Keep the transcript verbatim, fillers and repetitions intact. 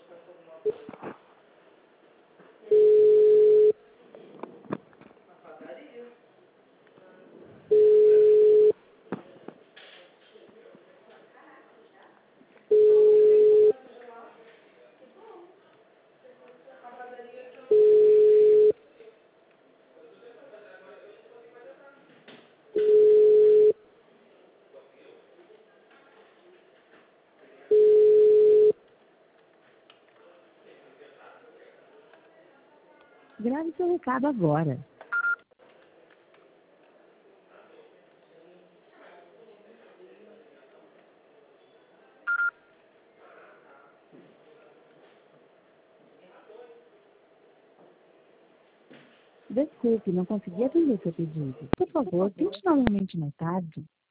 Grave seu recado agora. Desculpe, não consegui atender seu pedido. Por favor, tente novamente mais tarde.